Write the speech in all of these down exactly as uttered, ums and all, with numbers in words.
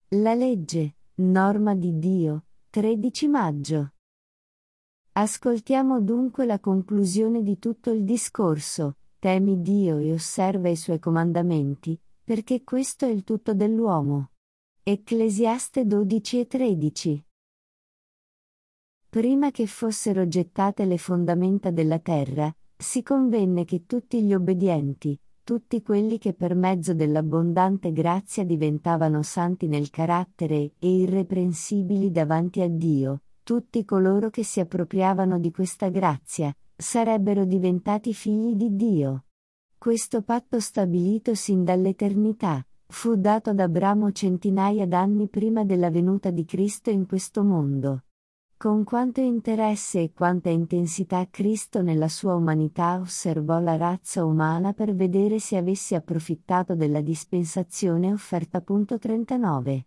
La legge, norma di Dio, tredici maggio. Ascoltiamo dunque la conclusione di tutto il discorso: temi Dio e osserva i suoi comandamenti, perché questo è il tutto dell'uomo. Ecclesiaste dodici e tredici. Prima che fossero gettate le fondamenta della terra, si convenne che tutti gli obbedienti, tutti quelli che per mezzo dell'abbondante grazia diventavano santi nel carattere e irreprensibili davanti a Dio, tutti coloro che si appropriavano di questa grazia, sarebbero diventati figli di Dio. Questo patto stabilito sin dall'eternità, fu dato ad Abramo centinaia d'anni prima della venuta di Cristo in questo mondo. Con quanto interesse e quanta intensità Cristo nella sua umanità osservò la razza umana per vedere se avesse approfittato della dispensazione offerta. trentanove.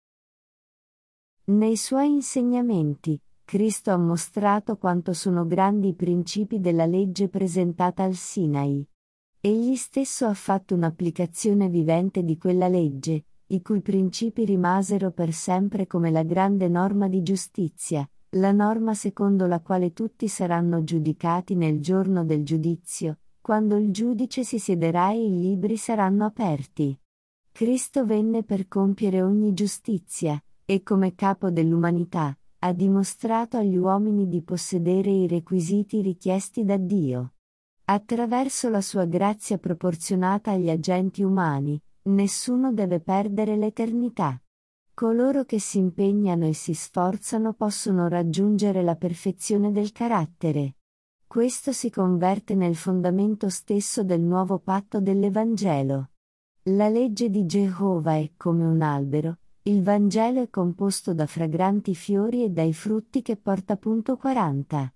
Nei suoi insegnamenti, Cristo ha mostrato quanto sono grandi i principi della legge presentata al Sinai. Egli stesso ha fatto un'applicazione vivente di quella legge, i cui principi rimasero per sempre come la grande norma di giustizia, la norma secondo la quale tutti saranno giudicati nel giorno del giudizio, quando il giudice si siederà e i libri saranno aperti. Cristo venne per compiere ogni giustizia, e come capo dell'umanità, ha dimostrato agli uomini di possedere i requisiti richiesti da Dio. Attraverso la sua grazia proporzionata agli agenti umani, nessuno deve perdere l'eternità. Coloro che si impegnano e si sforzano possono raggiungere la perfezione del carattere. Questo si converte nel fondamento stesso del nuovo patto dell'Evangelo. La legge di Geova è come un albero, il Vangelo è composto da fragranti fiori e dai frutti che porta. quaranta.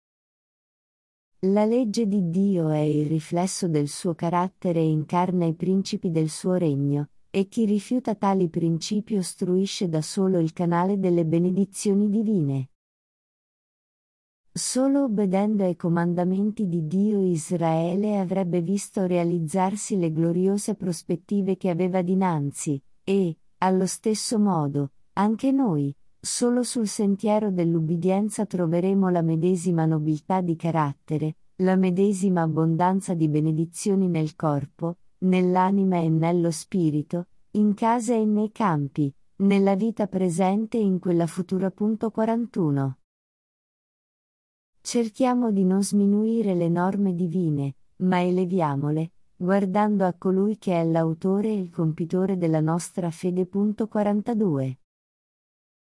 La legge di Dio è il riflesso del suo carattere e incarna i principi del suo regno, e chi rifiuta tali principi ostruisce da solo il canale delle benedizioni divine. Solo obbedendo ai comandamenti di Dio Israele avrebbe visto realizzarsi le gloriose prospettive che aveva dinanzi, e, allo stesso modo, anche noi, solo sul sentiero dell'ubbidienza troveremo la medesima nobiltà di carattere, la medesima abbondanza di benedizioni nel corpo, nell'anima e nello spirito, in casa e nei campi, nella vita presente e in quella futura. quarantuno. Cerchiamo di non sminuire le norme divine, ma eleviamole, guardando a colui che è l'autore e il compitore della nostra fede. quarantadue.